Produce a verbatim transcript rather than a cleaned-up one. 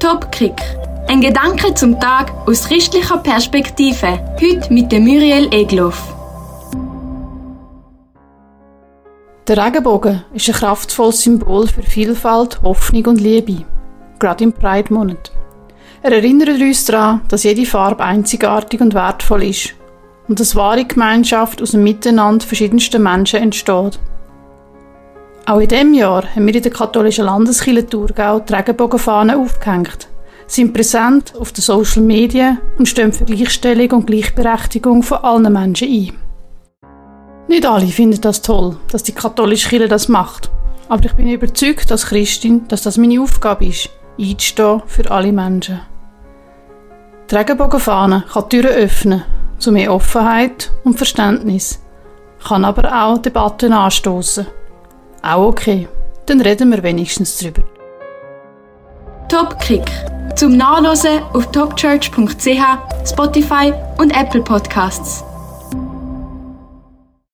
Top Kick. Ein Gedanke zum Tag aus christlicher Perspektive. Heute mit dem Muriel Egloff. Der Regenbogen ist ein kraftvolles Symbol für Vielfalt, Hoffnung und Liebe, gerade im Pride-Monat. Er erinnert uns daran, dass jede Farbe einzigartig und wertvoll ist und dass wahre Gemeinschaft aus dem Miteinander verschiedenster Menschen entsteht. Auch in diesem Jahr haben wir in der katholischen Landeskirche Thurgau die Regenbogenfahnen aufgehängt, sind präsent auf den Social Media und stehen für Gleichstellung und Gleichberechtigung von allen Menschen ein. Nicht alle finden das toll, dass die katholische Kirche das macht, aber ich bin überzeugt als Christin, dass das meine Aufgabe ist, einzustehen für alle Menschen. Die Regenbogenfahne kann Türen öffnen zu mehr Offenheit und Verständnis, kann aber auch Debatten anstoßen. Auch okay, dann reden wir wenigstens drüber. Top Kick. Zum Nachhören auf topchurch punkt c h, Spotify und Apple Podcasts.